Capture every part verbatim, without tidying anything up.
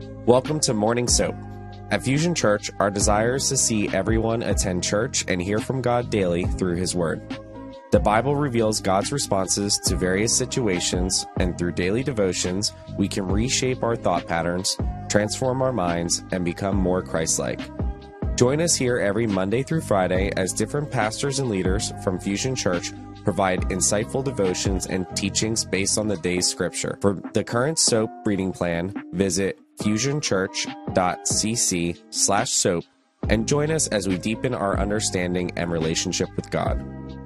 Welcome to Morning Soap. At Fusion Church, our desire is to see everyone attend church and hear from God daily through His Word. The Bible reveals God's responses to various situations, and through daily devotions, we can reshape our thought patterns, transform our minds, and become more Christ-like. Join us here every Monday through Friday as different pastors and leaders from Fusion Church provide insightful devotions and teachings based on the day's scripture. For the current soap reading plan, visit fusionchurch.cc slash soap and join us as we deepen our understanding and relationship with God.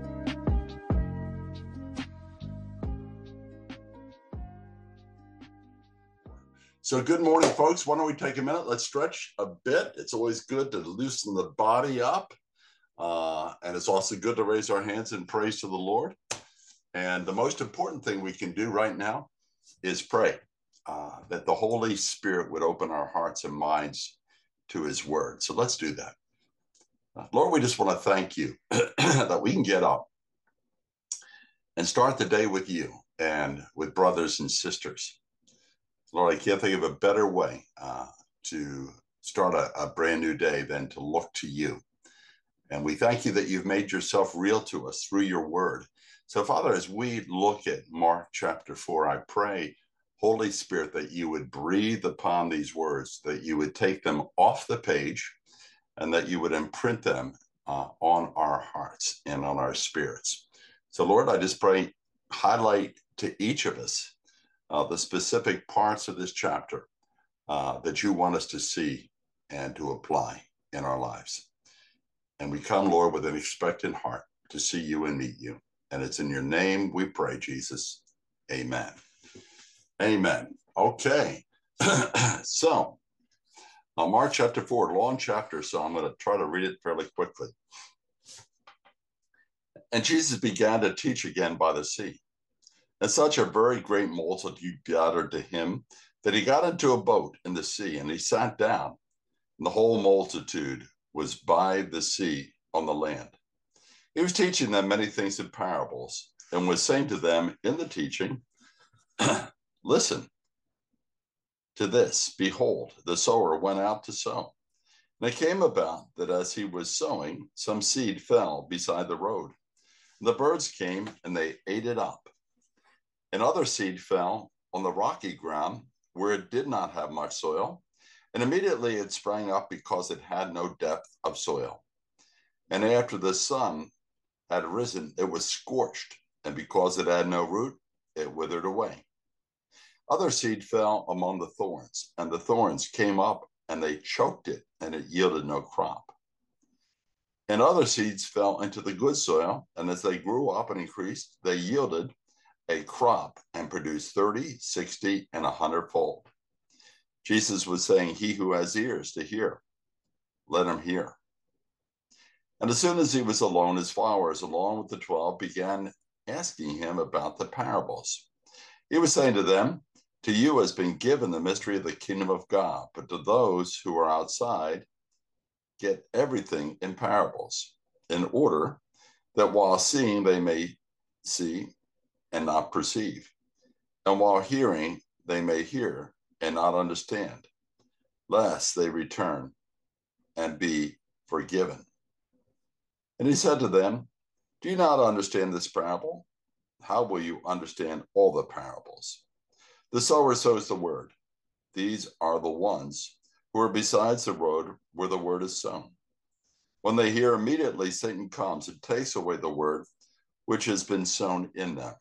So good morning, folks. Why don't we take a minute? Let's stretch a bit. It's always good to loosen the body up. Uh, and it's also good to raise our hands in praise to the Lord. And the most important thing we can do right now is pray uh, that the Holy Spirit would open our hearts and minds to His Word. So let's do that. Uh, Lord, we just want to thank You that we can get up and start the day with You and with brothers and sisters. Lord, I can't think of a better way uh, to start a, a brand new day than to look to You. And we thank You that You've made Yourself real to us through Your Word. So, Father, as we look at Mark chapter four, I pray, Holy Spirit, that You would breathe upon these words, that You would take them off the page, and that You would imprint them uh, on our hearts and on our spirits. So, Lord, I just pray, highlight to each of us uh, the specific parts of this chapter uh, that You want us to see and to apply in our lives. And we come, Lord, with an expectant heart to see You and meet You. And it's in Your name we pray, Jesus. Amen. Amen. Okay. So, uh, Mark chapter four, long chapter, so I'm going to try to read it fairly quickly. And Jesus began to teach again by the sea. And such a very great multitude gathered to Him that He got into a boat in the sea, and He sat down, and the whole multitude was by the sea on the land. He was teaching them many things in parables, and was saying to them in the teaching, listen to this. Behold, the sower went out to sow. And it came about that as he was sowing, some seed fell beside the road. And the birds came and they ate it up. And other seed fell on the rocky ground where it did not have much soil. And immediately it sprang up because it had no depth of soil. And after the sun had risen, it was scorched, and because it had no root, it withered away. Other seed fell among the thorns, and the thorns came up, and they choked it, and it yielded no crop. And other seeds fell into the good soil, and as they grew up and increased, they yielded a crop and produced thirty, sixty, and a hundredfold. Jesus was saying, he who has ears to hear, let him hear. And as soon as he was alone, his followers, along with the twelve, began asking him about the parables. He was saying to them, to you has been given the mystery of the kingdom of God, but to those who are outside, get everything in parables, in order that while seeing they may see and not perceive, and while hearing they may hear and not understand, lest they return and be forgiven. And he said to them, do you not understand this parable? How will you understand all the parables? The sower sows the word. These are the ones who are besides the road where the word is sown. When they hear, immediately Satan comes and takes away the word which has been sown in them.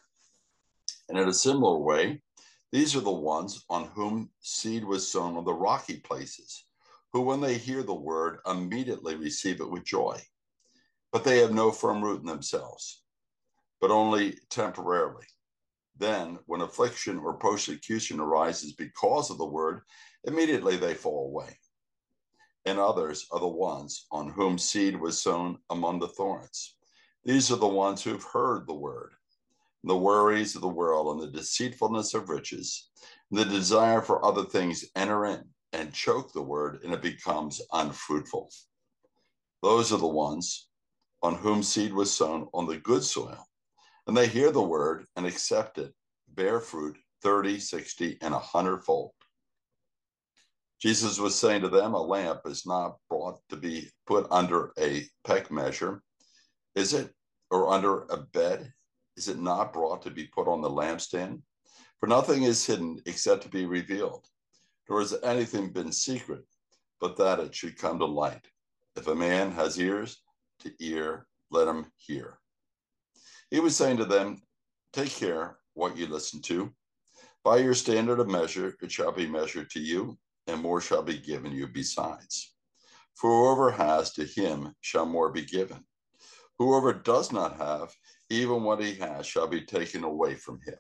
And in a similar way, these are the ones on whom seed was sown on the rocky places, who when they hear the word, immediately receive it with joy. But they have no firm root in themselves, but only temporarily. Then, when affliction or persecution arises because of the word, immediately they fall away. And others are the ones on whom seed was sown among the thorns. These are the ones who have heard the word. The worries of the world and the deceitfulness of riches, and the desire for other things enter in and choke the word, and it becomes unfruitful. Those are the ones on whom seed was sown on the good soil, and they hear the word and accept it, bear fruit thirty, sixty, and a hundredfold. Jesus was saying to them, a lamp is not brought to be put under a peck measure, is it? Or under a bed? Is it not brought to be put on the lampstand? For nothing is hidden except to be revealed, nor has anything been secret, but that it should come to light. If a man has ears to hear, let him hear. He was saying to them, take care what you listen to. By your standard of measure, it shall be measured to you, and more shall be given you besides. For whoever has, to him shall more be given. Whoever does not have, even what he has shall be taken away from him.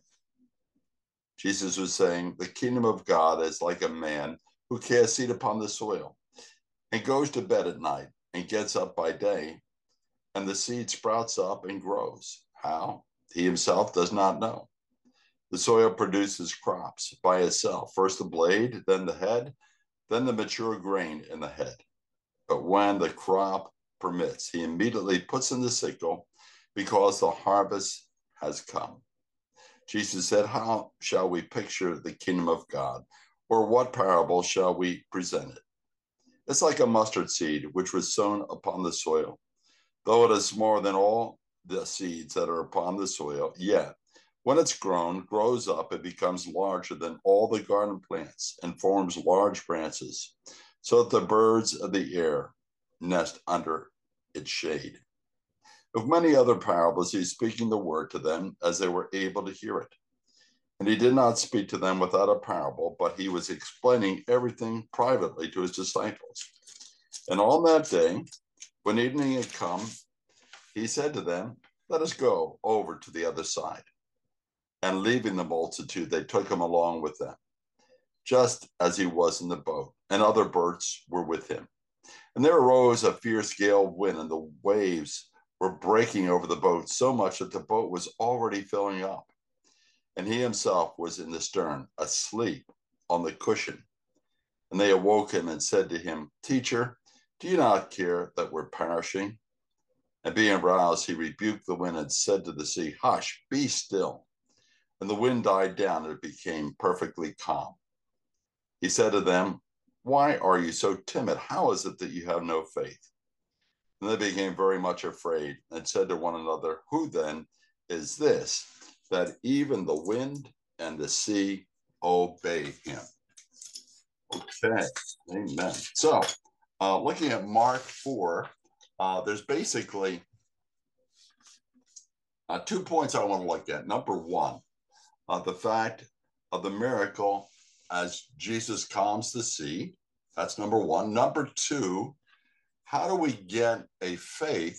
Jesus was saying, the kingdom of God is like a man who casts seed upon the soil and goes to bed at night and gets up by day, and the seed sprouts up and grows. How? He himself does not know. The soil produces crops by itself, first the blade, then the head, then the mature grain in the head. But when the crop permits, he immediately puts in the sickle because the harvest has come. Jesus said, how shall we picture the kingdom of God? Or what parable shall we present it? It's like a mustard seed, which was sown upon the soil. Though it is smaller than all the seeds that are upon the soil, yet when it's grown, grows up, it becomes larger than all the garden plants and forms large branches, so that the birds of the air nest under its shade. Of many other parables, he's speaking the word to them as they were able to hear it. And he did not speak to them without a parable, but he was explaining everything privately to his disciples. And on that day, when evening had come, he said to them, let us go over to the other side. And leaving the multitude, they took him along with them, just as he was in the boat, and other boats were with him. And there arose a fierce gale of wind, and the waves were breaking over the boat so much that the boat was already filling up. And he himself was in the stern, asleep on the cushion. And they awoke him and said to him, Teacher, do you not care that we're perishing? And being roused, he rebuked the wind and said to the sea, Hush, be still. And the wind died down, and it became perfectly calm. He said to them, why are you so timid? How is it that you have no faith? And they became very much afraid and said to one another, who then is this, that even the wind and the sea obey him? Okay, amen. So, uh, looking at Mark four, uh, there's basically uh, two points I want to look at. Number one, uh, the fact of the miracle as Jesus calms the sea. That's number one. Number two, how do we get a faith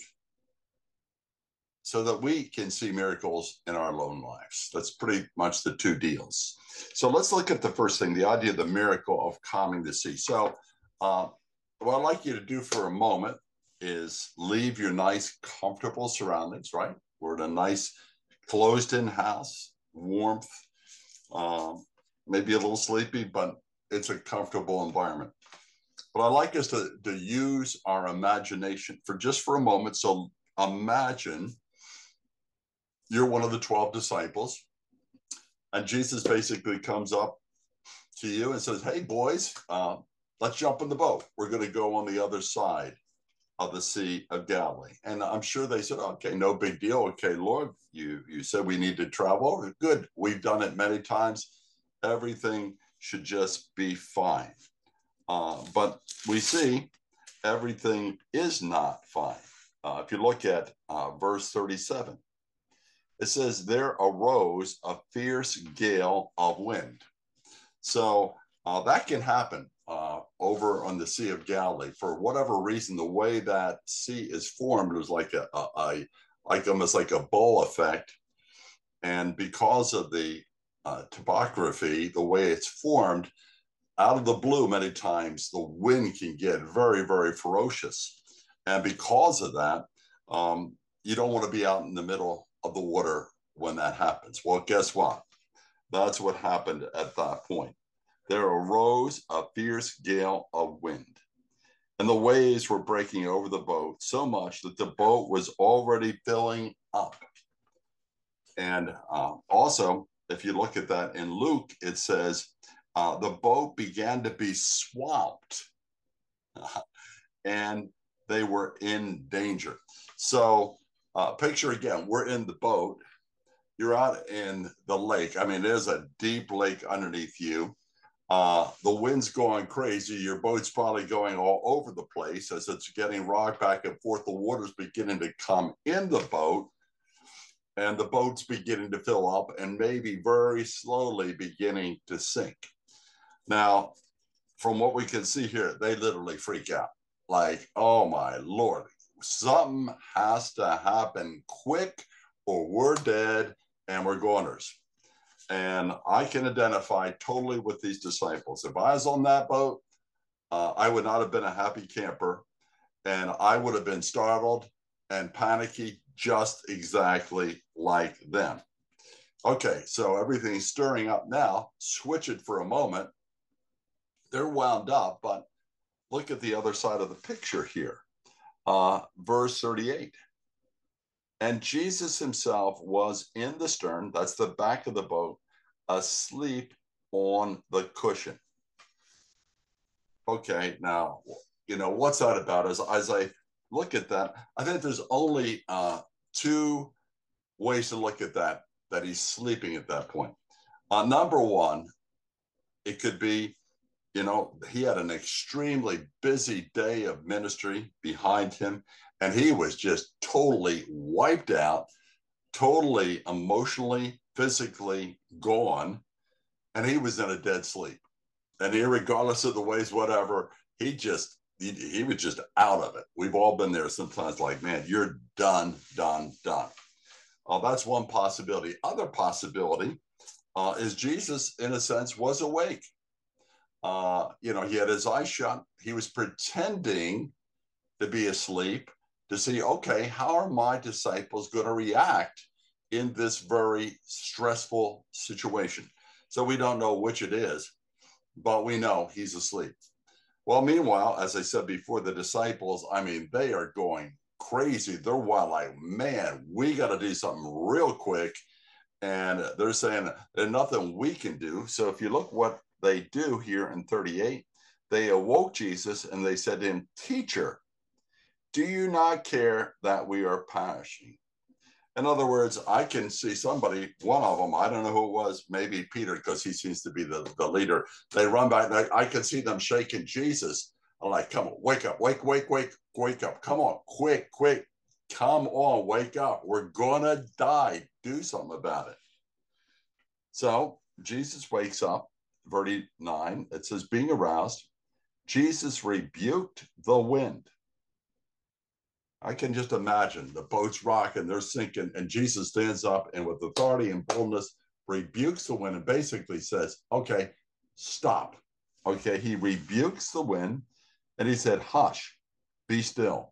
so that we can see miracles in our own lives? That's pretty much the two deals. So let's look at the first thing, the idea of the miracle of calming the sea. So uh, what I'd like you to do for a moment is leave your nice, comfortable surroundings, right? We're in a nice closed-in house, warmth, um, maybe a little sleepy, but it's a comfortable environment. But I'd like us to, to use our imagination for just for a moment. So imagine you're one of the twelve disciples, and Jesus basically comes up to you and says, hey, boys, uh, let's jump in the boat. We're going to go on the other side of the Sea of Galilee. And I'm sure they said, okay, no big deal. Okay, Lord, you, you said we need to travel. Good. We've done it many times. Everything should just be fine. Uh, but we see everything is not fine. Uh, if you look at uh, verse thirty-seven, it says, there arose a fierce gale of wind. So uh, that can happen uh, over on the Sea of Galilee. For whatever reason, the way that sea is formed was like a, a, a like almost like a bowl effect. And because of the uh, topography, the way it's formed, out of the blue, many times the wind can get very, very ferocious. And because of that, um, you don't want to be out in the middle of the water when that happens. Well, guess what? That's what happened at that point. There arose a fierce gale of wind, and the waves were breaking over the boat so much that the boat was already filling up. And uh, also, if you look at that in Luke, it says, uh, the boat began to be swamped and they were in danger. So uh, picture again, we're in the boat. You're out in the lake. I mean, there's a deep lake underneath you. Uh, the wind's going crazy. Your boat's probably going all over the place as it's getting rocked back and forth. The water's beginning to come in the boat, and the boat's beginning to fill up and maybe very slowly beginning to sink. Now, from what we can see here, they literally freak out. Like, oh my Lord, something has to happen quick or we're dead and we're goners. And I can identify totally with these disciples. If I was on that boat, uh, I would not have been a happy camper, and I would have been startled and panicky just exactly like them. Okay, so everything's stirring up now. Switch it for a moment. They're wound up, but look at the other side of the picture here. Uh, verse thirty-eight. And Jesus himself was in the stern, that's the back of the boat, asleep on the cushion. Okay, now, you know, what's that about? As, as I look at that, I think there's only uh, two ways to look at that, that he's sleeping at that point. Uh, number one, it could be, you know, he had an extremely busy day of ministry behind him, and he was just totally wiped out, totally emotionally, physically gone, and he was in a dead sleep. And regardless of the ways, whatever, he just, he, he was just out of it. We've all been there sometimes, like, man, you're done, done, done. Uh, that's one possibility. Other possibility uh, is Jesus, in a sense, was awake. Uh, you know, he had his eyes shut. He was pretending to be asleep to see, okay, how are my disciples going to react in this very stressful situation? So we don't know which it is, but we know he's asleep. Well, meanwhile, as I said before, the disciples, I mean, they are going crazy. They're wild, like, man, we got to do something real quick. And they're saying there's nothing we can do. So if you look what they do here in thirty-eight, they awoke Jesus and they said to him, "Teacher, do you not care that we are perishing?" In other words, I can see somebody, one of them, I don't know who it was, maybe Peter, because he seems to be the, the leader. They run back, they, I could see them shaking Jesus. I'm like, come on, wake up, wake, wake, wake, wake up. Come on, quick, quick. Come on, wake up. We're going to die. Do something about it. So Jesus wakes up, thirty-nine, it says, being aroused, Jesus rebuked the wind. I can just imagine the boat's rocking, they're sinking, and Jesus stands up and with authority and boldness rebukes the wind and basically says, okay, stop. Okay, he rebukes the wind and he said, hush, be still.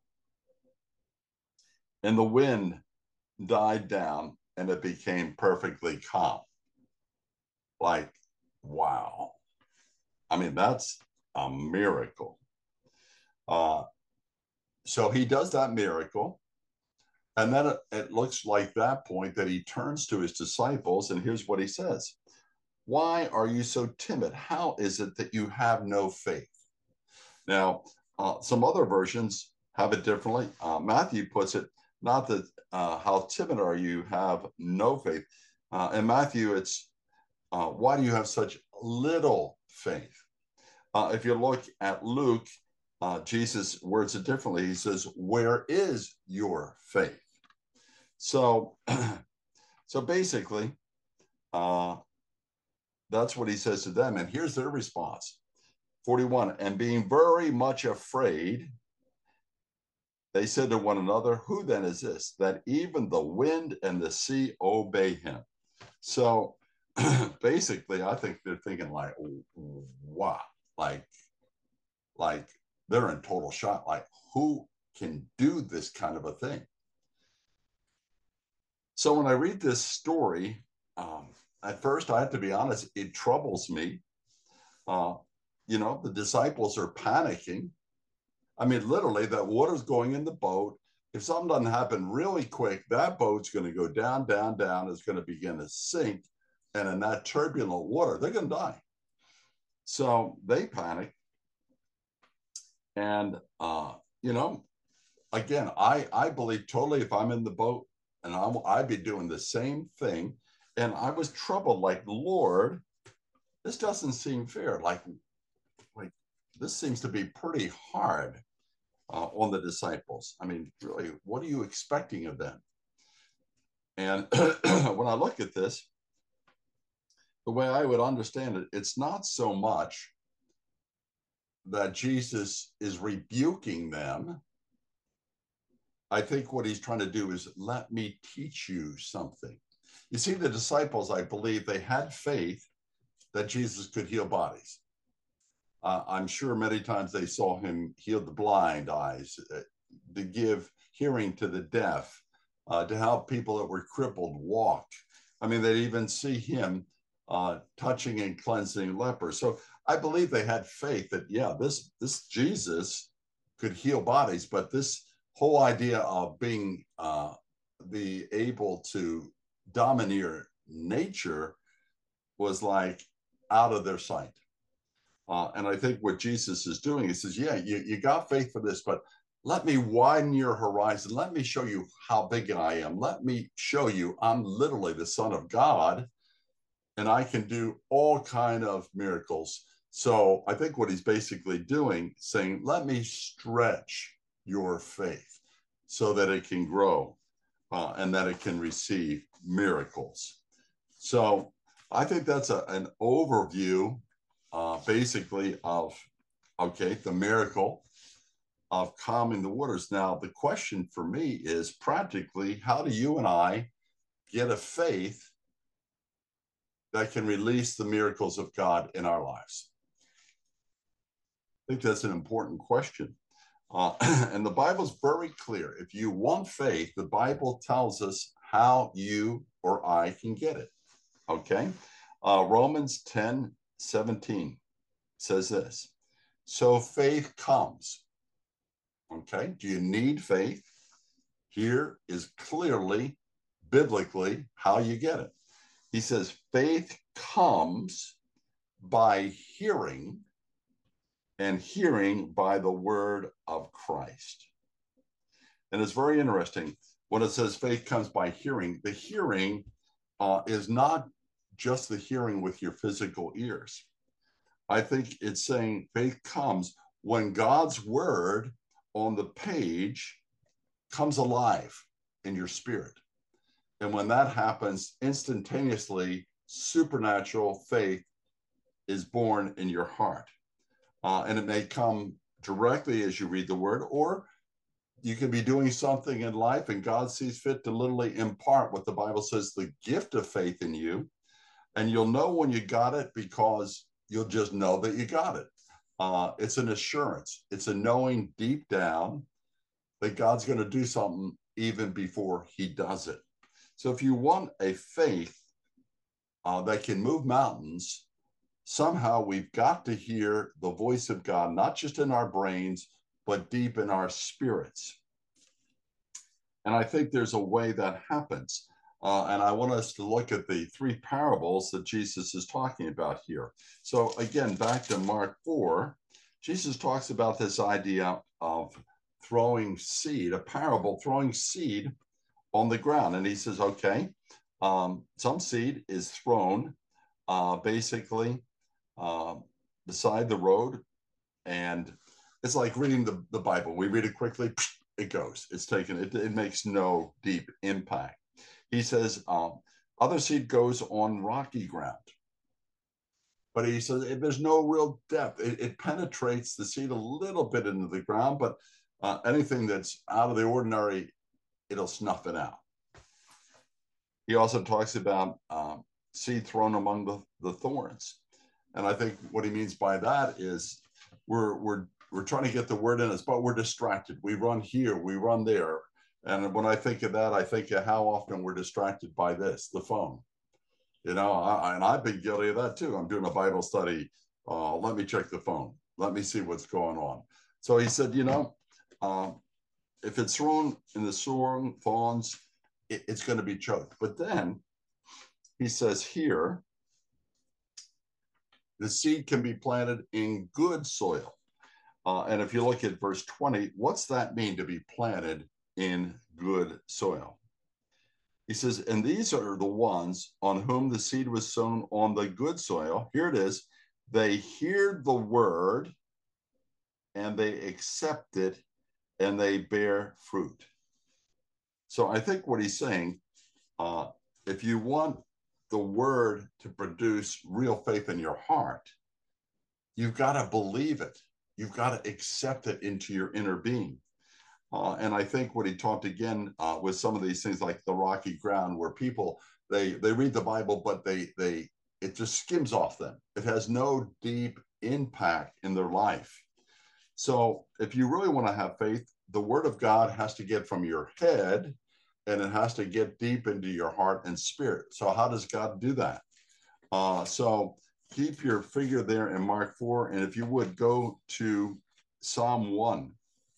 And the wind died down and it became perfectly calm. Like, wow. I mean, that's a miracle. Uh, so he does that miracle. And then it, it looks like that point that he turns to his disciples, and here's what he says. Why are you so timid? How is it that you have no faith? Now, uh, some other versions have it differently. Uh, Matthew puts it, not that uh, how timid are you, have no faith. Uh, in Matthew, it's, uh, why do you have such little faith? Uh, if you look at Luke, uh, Jesus words it differently. He says, where is your faith? So, so basically, uh, that's what he says to them. And here's their response. forty-one, and being very much afraid, they said to one another, who then is this, that even the wind and the sea obey him? So basically, I think they're thinking like, wow, like, like they're in total shock. Like, who can do this kind of a thing? So when I read this story, um, at first, I have to be honest, it troubles me. Uh, you know, the disciples are panicking. I mean, literally, that water's going in the boat. If something doesn't happen really quick, that boat's going to go down, down, down. It's going to begin to sink. And in that turbulent water, they're going to die. So they panic. And, uh, you know, again, I, I believe totally if I'm in the boat and I'm, I'd be doing the same thing. And I was troubled, like, Lord, this doesn't seem fair. Like, like this seems to be pretty hard uh, on the disciples. I mean, really, what are you expecting of them? And when I look at this, the way I would understand it, it's not so much that Jesus is rebuking them. I think what he's trying to do is let me teach you something. You see, the disciples, I believe, they had faith that Jesus could heal bodies. Uh, I'm sure many times they saw him heal the blind eyes, uh, to give hearing to the deaf, uh, to help people that were crippled walk. I mean, they'd even see him uh, touching and cleansing lepers. So I believe they had faith that, yeah, this, this Jesus could heal bodies, but this whole idea of being uh, be able to domineer nature was like out of their sight. Uh, and I think what Jesus is doing, he says, yeah, you, you got faith for this, but let me widen your horizon. Let me show you how big I am. Let me show you I'm literally the Son of God, and I can do all kind of miracles. So I think what he's basically doing, saying, let me stretch your faith so that it can grow uh, and that it can receive miracles. So I think that's a, an overview uh, basically of, okay, the miracle of calming the waters. Now, the question for me is practically, how do you and I get a faith that can release the miracles of God in our lives? I think that's an important question. Uh, and the Bible's very clear. If you want faith, the Bible tells us how you or I can get it. Okay? Uh, Romans ten seventeen says this. So faith comes. Okay? Do you need faith? Here is clearly, biblically, how you get it. He says, faith comes by hearing, and hearing by the word of Christ. And it's very interesting when it says faith comes by hearing. The hearing uh, is not just the hearing with your physical ears. I think it's saying faith comes when God's word on the page comes alive in your spirit. And when that happens, instantaneously, supernatural faith is born in your heart. Uh, and it may come directly as you read the word, or you can be doing something in life and God sees fit to literally impart what the Bible says, the gift of faith in you. And you'll know when you got it because you'll just know that you got it. Uh, it's an assurance. It's a knowing deep down that God's going to do something even before he does it. So if you want a faith uh, that can move mountains, somehow we've got to hear the voice of God, not just in our brains, but deep in our spirits. And I think there's a way that happens. Uh, and I want us to look at the three parables that Jesus is talking about here. So again, back to Mark four, Jesus talks about this idea of throwing seed, a parable, throwing seed on the ground. And he says, okay, um, some seed is thrown uh, basically uh, beside the road. And it's like reading the, the Bible. We read it quickly, it goes. It's taken, it, it makes no deep impact. He says, um, other seed goes on rocky ground. But he says, there's no real depth. It, it penetrates the seed a little bit into the ground, but uh, anything that's out of the ordinary, it'll snuff it out. He also talks about um, seed thrown among the, the thorns. And I think what he means by that is we're, we're, we're trying to get the word in us, but we're distracted. We run here, we run there. And when I think of that, I think of how often we're distracted by this, the phone. You know, I, and I've been guilty of that too. I'm doing a Bible study. Uh, let me check the phone. Let me see what's going on. So he said, you know, um, if it's thrown in the soaring thorns, it, it's going to be choked. But then he says here, The seed can be planted in good soil. Uh, and if you look at verse twenty, what's that mean to be planted in good soil? He says, and these are the ones on whom the seed was sown on the good soil. Here it is. They hear the word and they accept it and they bear fruit. So I think what he's saying, uh, if you want the word to produce real faith in your heart, you've got to believe it. You've got to accept it into your inner being. Uh, and I think what he talked again uh, with some of these things like the rocky ground, where people, they they read the Bible, but they they it just skims off them. It has no deep impact in their life. So if you really want to have faith, the word of God has to get from your head and it has to get deep into your heart and spirit. So how does God do that? Uh, so keep your finger there in Mark four. And if you would go to Psalm one.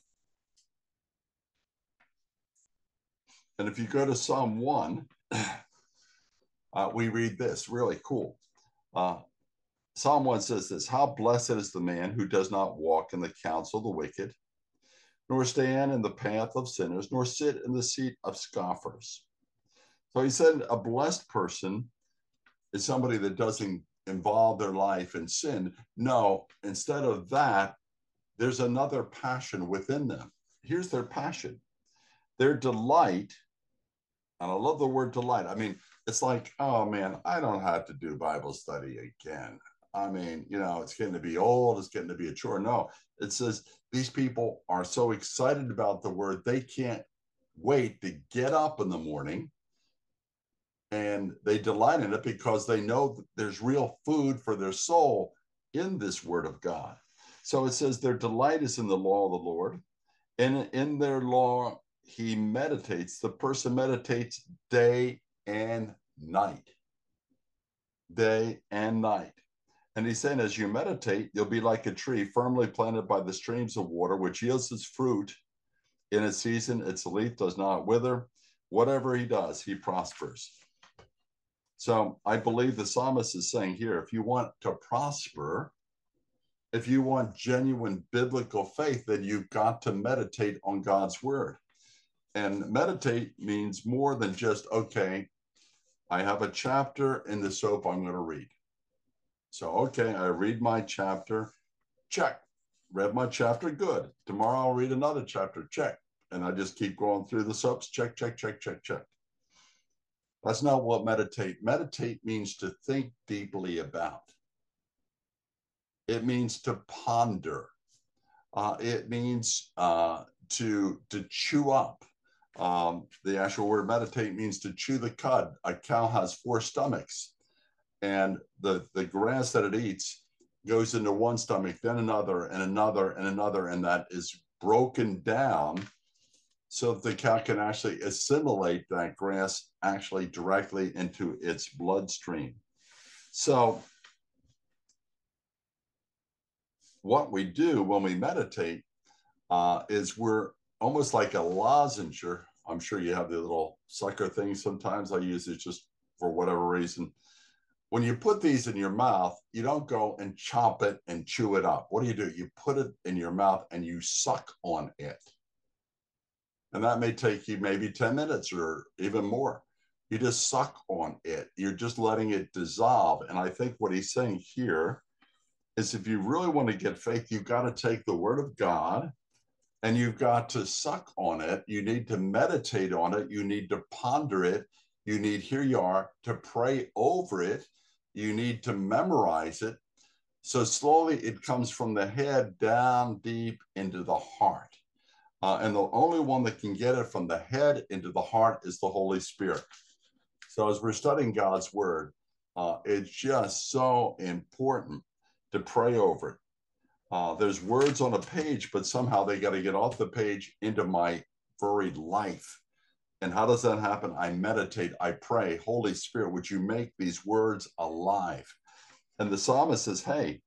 And if you go to Psalm one, uh, we read this, really cool. Uh, Psalm one says this, how blessed is the man who does not walk in the counsel of the wicked, nor stand in the path of sinners, nor sit in the seat of scoffers. So he said a blessed person is somebody that doesn't involve their life in sin. No, instead of that, there's another passion within them. Here's their passion. Their delight, and I love the word delight. I mean, it's like, oh man, I don't have to do Bible study again. I mean, you know, it's getting to be old, it's getting to be a chore. No, it says these people are so excited about the word, they can't wait to get up in the morning, and they delight in it because they know that there's real food for their soul in this word of God. So it says their delight is in the law of the Lord, and in their law he meditates. The person meditates day and night. Day and night. And he's saying, as you meditate, you'll be like a tree firmly planted by the streams of water, which yields its fruit in its season. Its leaf does not wither. Whatever he does, he prospers. So I believe the psalmist is saying here, if you want to prosper, if you want genuine biblical faith, then you've got to meditate on God's word. And meditate means more than just, okay, I have a chapter in the soap I'm going to read. So, okay, I read my chapter, check. Read my chapter, good. Tomorrow I'll read another chapter, check. And I just keep going through the soaps, check, check, check, check, check. That's not what meditate. Meditate means to think deeply about. It means to ponder. Uh, it means uh, to, to chew up. Um, the actual word meditate means to chew the cud. A cow has four stomachs, and the, the grass that it eats goes into one stomach, then another, and another, and another, and that is broken down so that the cow can actually assimilate that grass actually directly into its bloodstream. So what we do when we meditate uh, is we're almost like a lozenge. I'm sure you have the little sucker things sometimes. I use it just for whatever reason. When you put these in your mouth, you don't go and chop it and chew it up. What do you do? You put it in your mouth and you suck on it. And that may take you maybe ten minutes or even more. You just suck on it. You're just letting it dissolve. And I think what he's saying here is if you really want to get faith, you've got to take the word of God and you've got to suck on it. You need to meditate on it. You need to ponder it. You need, here you are, to pray over it. You need to memorize it. So slowly it comes from the head down deep into the heart. Uh, and the only one that can get it from the head into the heart is the Holy Spirit. So as we're studying God's word, uh, it's just so important to pray over it. Uh, there's words on a page, but somehow they got to get off the page into my very life. And how does that happen? I meditate, I pray, Holy Spirit, would you make these words alive? And the psalmist says, hey,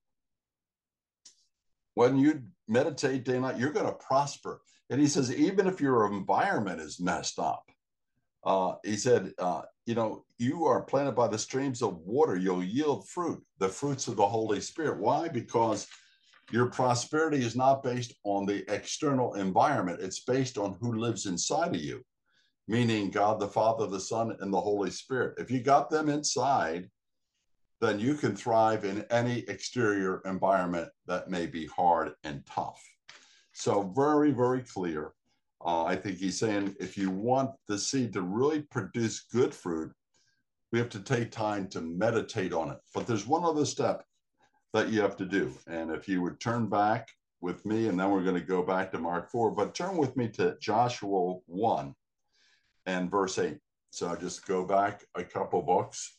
when you meditate day and night, you're going to prosper. And he says, even if your environment is messed up, Uh, he said, uh, you know, you are planted by the streams of water. You'll yield fruit, the fruits of the Holy Spirit. Why? Because your prosperity is not based on the external environment. It's based on who lives inside of you, meaning God, the Father, the Son, and the Holy Spirit. If you got them inside, then you can thrive in any exterior environment that may be hard and tough. So very, very clear. Uh, I think he's saying if you want the seed to really produce good fruit, we have to take time to meditate on it. But there's one other step that you have to do. And if you would turn back with me, and then we're going to go back to Mark four, but turn with me to Joshua one and verse eight. So I'll just go back a couple books.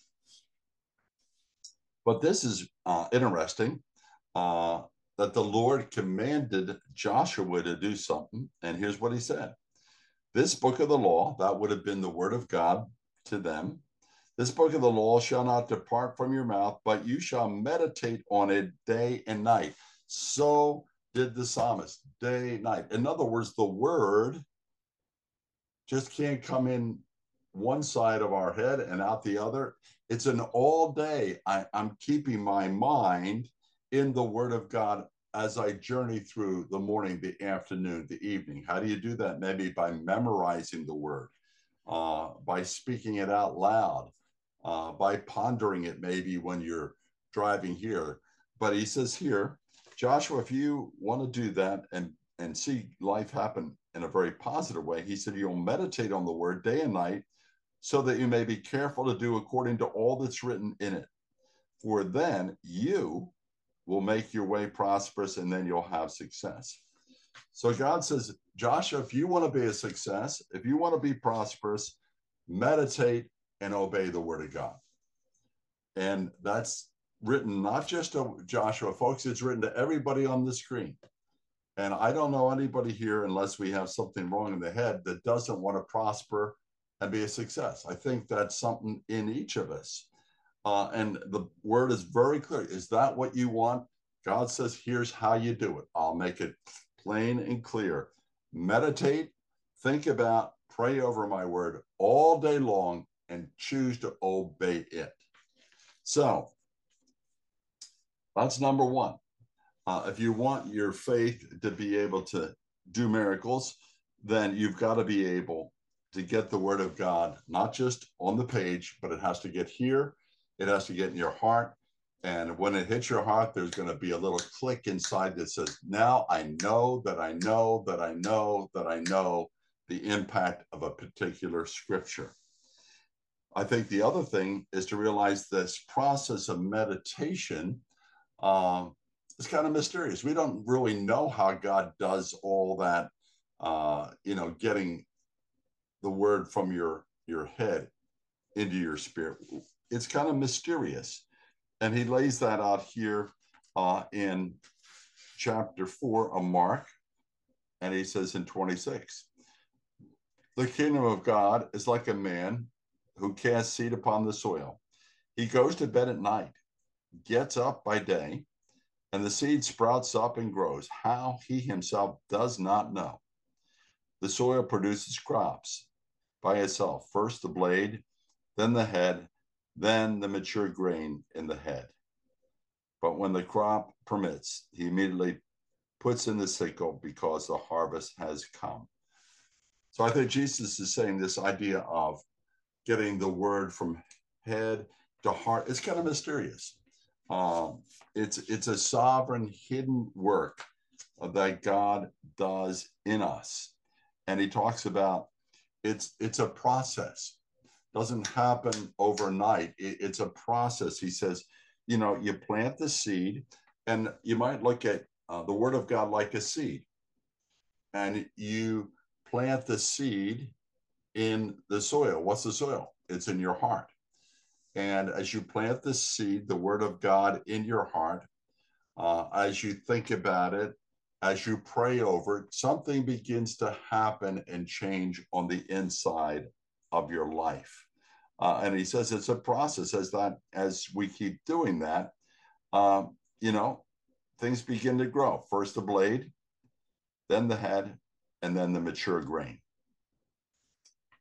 But this is uh, interesting. Uh, that the Lord commanded Joshua to do something. And here's what he said. This book of the law, that would have been the word of God to them. This book of the law shall not depart from your mouth, but you shall meditate on it day and night. So did the psalmist, day and night. In other words, the word just can't come in one side of our head and out the other. It's an all day. I, I'm keeping my mind in the word of God as I journey through the morning, the afternoon, the evening. How do you do that? Maybe by memorizing the word, uh, by speaking it out loud, uh, by pondering it maybe when you're driving here. But he says here, Joshua, if you want to do that and, and see life happen in a very positive way, he said, you'll meditate on the word day and night so that you may be careful to do according to all that's written in it. For then you will make your way prosperous and then you'll have success. So God says, Joshua, if you want to be a success, if you want to be prosperous, meditate and obey the word of God. And that's written not just to Joshua, folks, it's written to everybody on the screen. And I don't know anybody here, unless we have something wrong in the head, that doesn't want to prosper and be a success. I think that's something in each of us. Uh, and the word is very clear. Is that what you want? God says, here's how you do it. I'll make it plain and clear. Meditate, think about, pray over my word all day long, and choose to obey it. So that's number one. Uh, if you want your faith to be able to do miracles, then you've got to be able to get the word of God, not just on the page, but it has to get here. It has to get in your heart. And when it hits your heart, there's going to be a little click inside that says, now I know that I know that I know that I know the impact of a particular scripture. I think the other thing is to realize this process of meditation um, is kind of mysterious. We don't really know how God does all that, uh, you know, getting the word from your, your head into your spirit. It's kind of mysterious. And he lays that out here uh, in chapter four of Mark. And he says in twenty-six, the kingdom of God is like a man who casts seed upon the soil. He goes to bed at night, gets up by day, and the seed sprouts up and grows. How he himself does not know. The soil produces crops by itself. First the blade, then the head, then the mature grain in the head. But when the crop permits, he immediately puts in the sickle because the harvest has come. So I think Jesus is saying this idea of getting the word from head to heart. It's kind of mysterious. Um, it's, it's a sovereign hidden work that God does in us. And he talks about it's, it's a process. Doesn't happen overnight. It, it's a process. He says, you know, you plant the seed, and you might look at uh, the word of God like a seed. And you plant the seed in the soil. What's the soil? It's in your heart. And as you plant the seed, the word of God in your heart, uh, as you think about it, as you pray over it, something begins to happen and change on the inside of your life. Uh, and he says it's a process. As that, as we keep doing that, um, you know, things begin to grow. First the blade, then the head, and then the mature grain.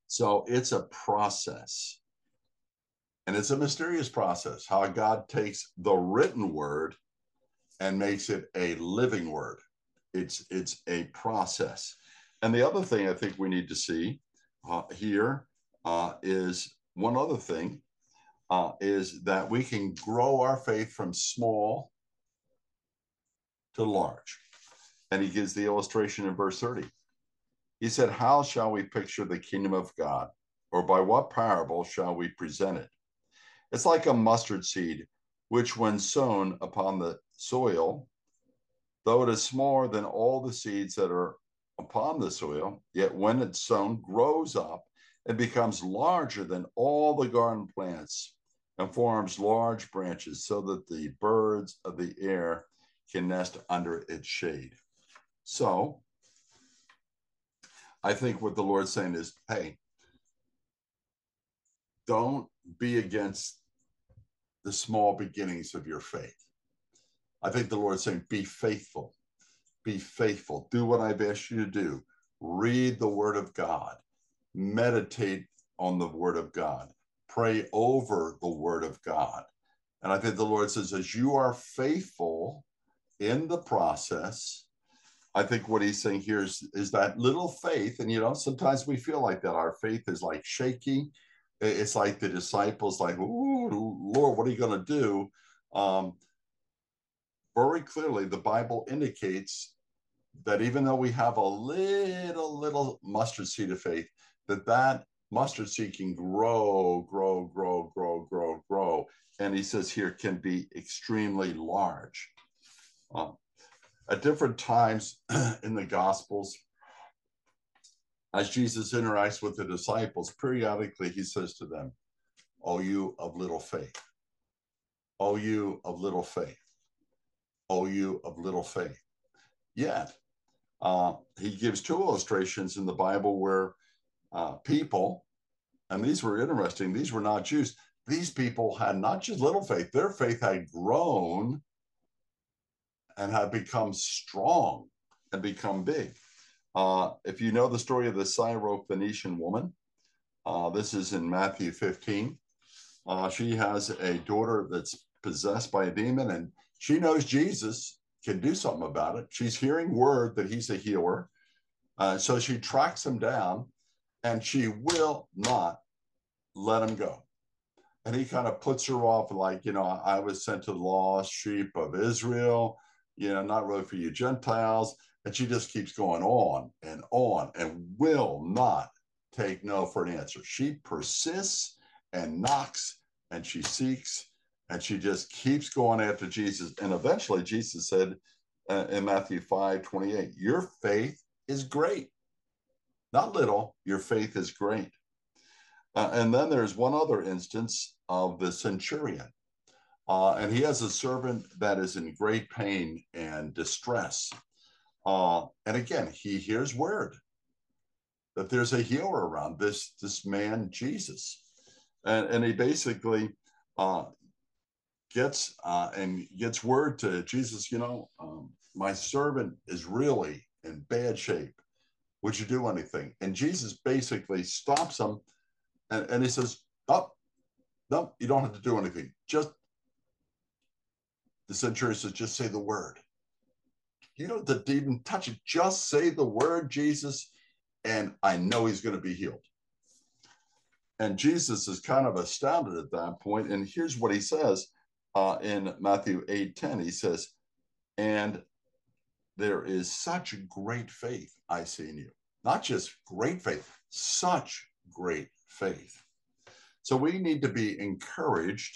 So it's a process. And it's a mysterious process, how God takes the written word and makes it a living word. It's, it's a process. And the other thing I think we need to see uh, here uh, is one other thing, uh, is that we can grow our faith from small to large. And he gives the illustration in verse thirty. He said, how shall we picture the kingdom of God? Or by what parable shall we present it? It's like a mustard seed, which when sown upon the soil, though it is smaller than all the seeds that are upon the soil, yet when it's sown, grows up and becomes larger than all the garden plants and forms large branches so that the birds of the air can nest under its shade. So I think what the Lord's saying is, hey, don't be against the small beginnings of your faith. I think the Lord's saying, be faithful, be faithful. Do what I've asked you to do. Read the word of God, meditate on the word of God, pray over the word of God. And I think the Lord says, as you are faithful in the process, I think what he's saying here is, is that little faith. And, you know, sometimes we feel like that. Our faith is like shaky. It's like the disciples, like, ooh, Lord, what are you going to do? Um, very clearly, the Bible indicates that even though we have a little, little mustard seed of faith, that that mustard seed can grow, grow, grow, grow, grow, grow. And he says here can be extremely large. Um, at different times in the Gospels, as Jesus interacts with the disciples, periodically he says to them, "O you of little faith, O you of little faith, O you of little faith." Yet, uh, he gives two illustrations in the Bible where uh, people, and these were interesting, these were not Jews, these people had not just little faith, their faith had grown and had become strong and become big. Uh, if you know the story of the Syrophoenician woman, uh, this is in Matthew fifteen. Uh, she has a daughter that's possessed by a demon, and she knows Jesus can do something about it. She's hearing word that he's a healer. Uh, so she tracks him down, and she will not let him go. And he kind of puts her off like, you know, I was sent to the lost sheep of Israel, you know, not really for you Gentiles. And she just keeps going on and on and will not take no for an answer. She persists and knocks and she seeks and she just keeps going after Jesus. And eventually Jesus said uh, in Matthew five twenty-eight, your faith is great. Not little, your faith is great. Uh, and then there's one other instance of the centurion. Uh, and he has a servant that is in great pain and distress. Uh, and again, he hears word that there's a healer around, this, this man, Jesus. And, and he basically uh, gets uh, and gets word to Jesus, you know, um, my servant is really in bad shape. Would you do anything? And Jesus basically stops him and, and he says, oh, no, you don't have to do anything. Just, the centurion says, just say the word. You don't have to even touch it. Just say the word, Jesus, and I know he's going to be healed. And Jesus is kind of astounded at that point. And here's what he says uh, in Matthew eight ten. He says, and there is such great faith I see in you. Not just great faith, such great faith. So we need to be encouraged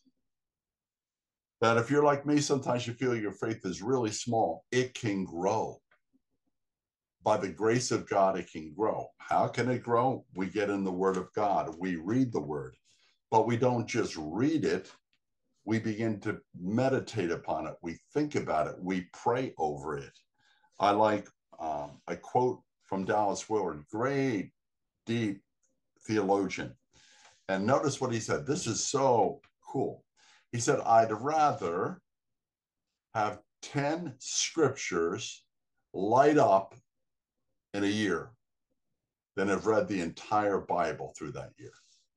that if you're like me, sometimes you feel your faith is really small. It can grow. By the grace of God, it can grow. How can it grow? We get in the Word of God. We read the Word. But we don't just read it. We begin to meditate upon it. We think about it. We pray over it. I like um, a quote from Dallas Willard, great, deep theologian. And notice what he said. This is so cool. He said, I'd rather have ten scriptures light up in a year than have read the entire Bible through that year.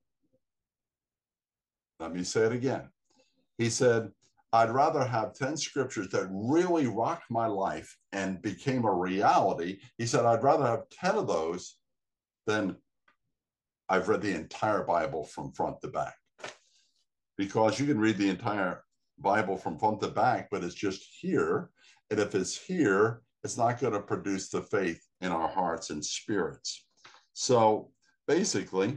Let me say it again. He said, I'd rather have ten scriptures that really rocked my life and became a reality. He said, I'd rather have ten of those than I've read the entire Bible from front to back. Because you can read the entire Bible from front to back, but it's just here. And if it's here, it's not going to produce the faith in our hearts and spirits. So basically,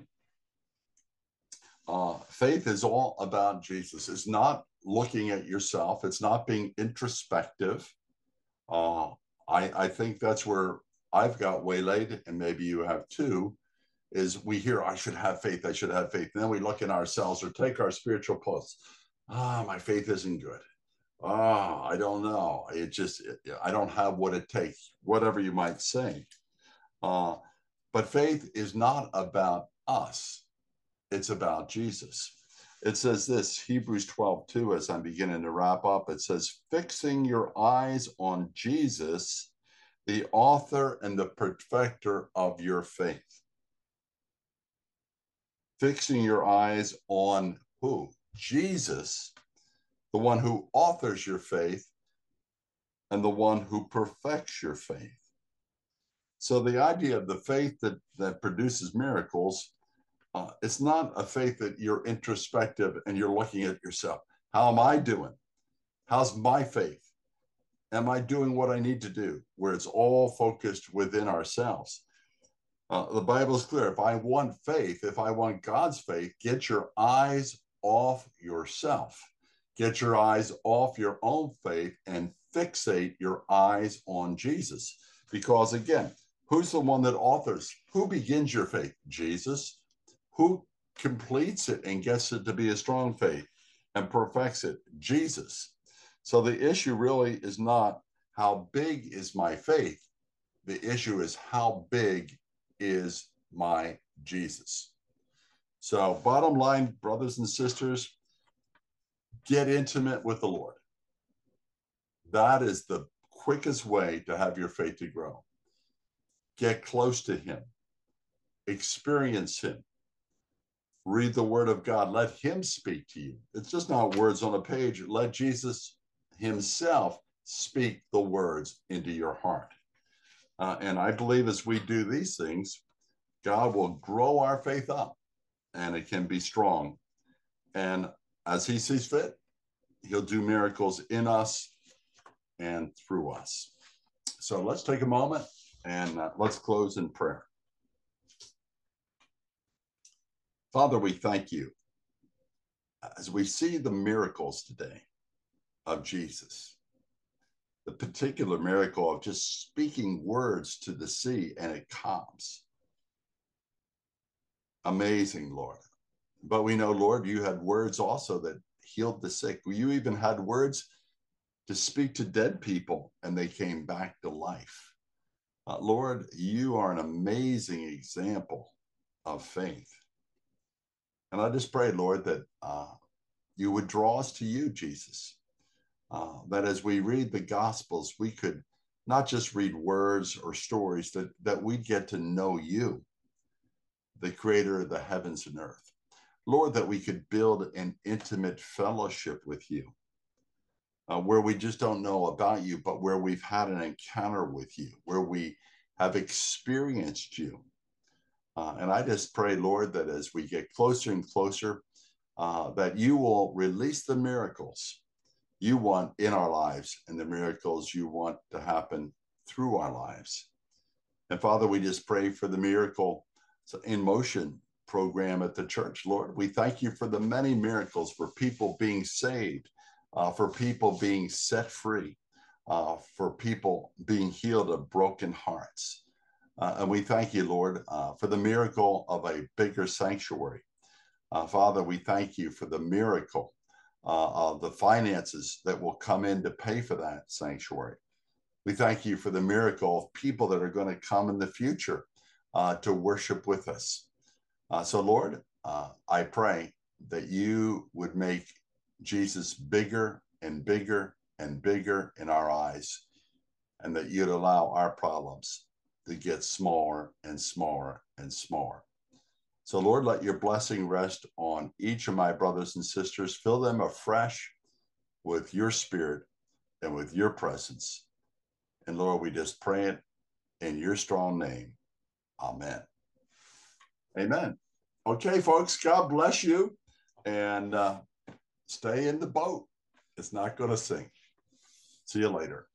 uh, faith is all about Jesus. It's not looking at yourself. It's not being introspective. Uh, I, I think that's where I've got waylaid, and maybe you have too, is we hear, I should have faith, I should have faith. And then we look in ourselves or take our spiritual pulse. Ah, my faith isn't good. Ah, I don't know. It just, it, I don't have what it takes, whatever you might say. Uh, but faith is not about us. It's about Jesus. It says this, Hebrews twelve two, as I'm beginning to wrap up, it says, fixing your eyes on Jesus, the author and the perfecter of your faith. Fixing your eyes on who? Jesus, the one who authors your faith and the one who perfects your faith. So the idea of the faith that, that produces miracles, uh, it's not a faith that you're introspective and you're looking at yourself. How am I doing? How's my faith? Am I doing what I need to do? Where it's all focused within ourselves. Uh, the Bible is clear. If I want faith, if I want God's faith, get your eyes off yourself. Get your eyes off your own faith and fixate your eyes on Jesus. Because again, who's the one that authors? Who begins your faith? Jesus. Who completes it and gets it to be a strong faith and perfects it? Jesus. So the issue really is not how big is my faith. The issue is how big is my Jesus. So bottom line, brothers and sisters, get intimate with the Lord. That is the quickest way to have your faith to grow. Get close to him. Experience him. Read the word of God. Let him speak to you. It's just not words on a page. Let Jesus himself speak the words into your heart. Uh, and I believe as we do these things, God will grow our faith up and it can be strong. And as he sees fit, he'll do miracles in us and through us. So let's take a moment and uh, let's close in prayer. Father, we thank you as we see the miracles today of Jesus, the particular miracle of just speaking words to the sea and it calms. Amazing, Lord. But we know, Lord, you had words also that healed the sick. You even had words to speak to dead people and they came back to life. Uh, Lord, you are an amazing example of faith. And I just pray, Lord, that uh, you would draw us to you, Jesus. Uh, that as we read the Gospels, we could not just read words or stories, that, that we'd get to know you, the creator of the heavens and earth. Lord, that we could build an intimate fellowship with you, uh, where we just don't know about you, but where we've had an encounter with you, where we have experienced you. Uh, and I just pray, Lord, that as we get closer and closer, uh, that you will release the miracles you want in our lives and the miracles you want to happen through our lives. And Father, we just pray for the Miracle in Motion program at the church, Lord. We thank you for the many miracles, for people being saved, uh, for people being set free, uh, for people being healed of broken hearts. Uh, and we thank you, Lord, uh, for the miracle of a bigger sanctuary. Uh, Father, we thank you for the miracle uh, of the finances that will come in to pay for that sanctuary. We thank you for the miracle of people that are going to come in the future uh, to worship with us. Uh, so, Lord, uh, I pray that you would make Jesus bigger and bigger and bigger in our eyes, and that you'd allow our problems that gets smaller and smaller and smaller. So, Lord, let your blessing rest on each of my brothers and sisters. Fill them afresh with your spirit and with your presence. And Lord, we just pray it in your strong name. Amen. Amen. Okay, folks, God bless you. And uh, stay in the boat. It's not going to sink. See you later.